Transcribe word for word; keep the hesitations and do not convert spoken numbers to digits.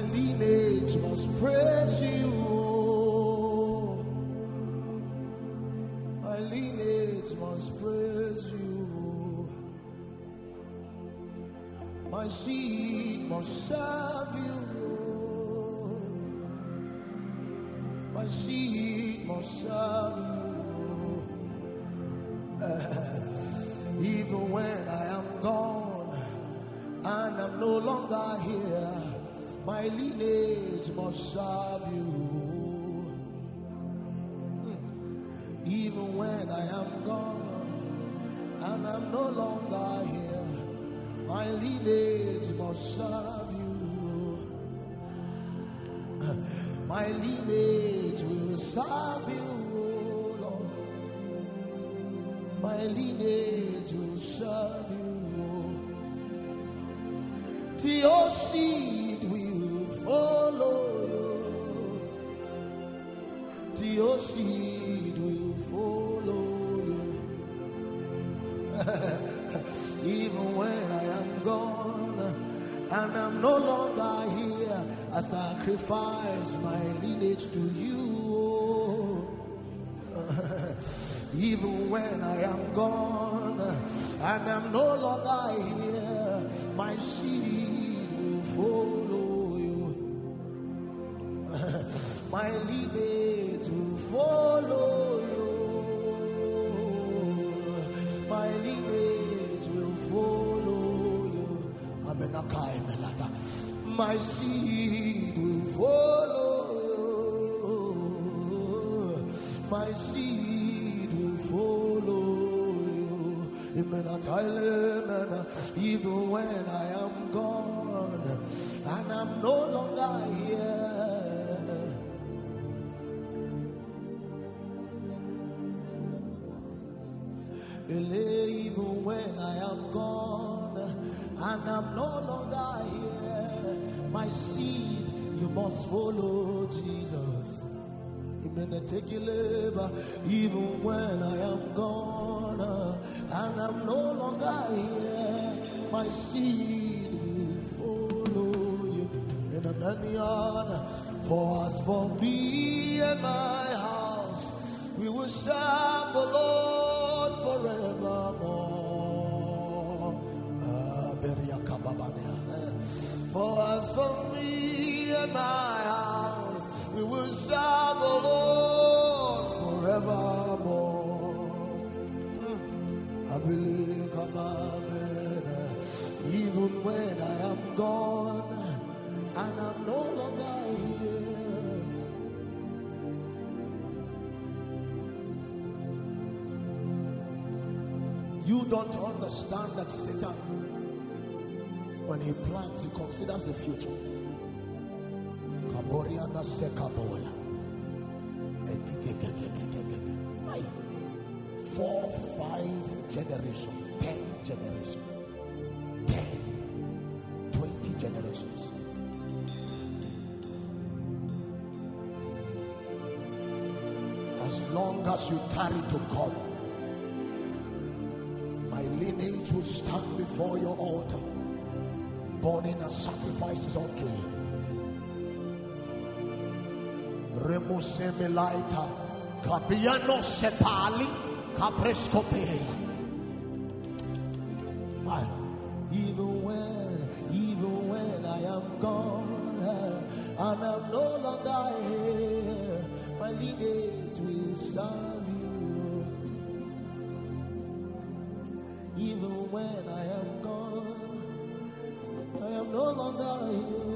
lineage must praise you. My lineage must praise you. My seed must serve you. My seed must serve you. Uh, even when I am gone and I'm no longer here, my lineage must serve you. Even when I am gone and I'm no longer here, my lineage must serve you. My lineage will serve you, Lord. My lineage will serve you. Till your seed will follow you. Till your seed will follow you. Even when I am gone and I'm no longer here, I sacrifice my lineage to you. Even when I am gone and I'm no longer here, my seed will follow you. My lineage will follow you. My lineage will follow you. Amenakai melata. My seed will follow you. My seed will follow you. Even when I am gone and I'm no longer here, even when I am gone and I'm no longer here, my seed you must follow, Jesus. Even when I am gone and I'm no longer here, my seed will follow you. In a million, for as for me and my house, we will serve the Lord forevermore. For as for me and my house, we will serve the Lord forevermore. I believe, amen. Even when I am gone and I'm no longer here, you don't understand that Satan, when he plans, he considers the future. Four, five generations, ten generations, ten, twenty generations. As long as you tarry to come, my lineage will stand before your altar, burning as sacrifices unto you. Remusemilaita, Kabiano Sepali, Caprescopela. Even when, even when I am gone and I'm no longer here, my lineage will serve you. Even when I am gone, I am no longer here.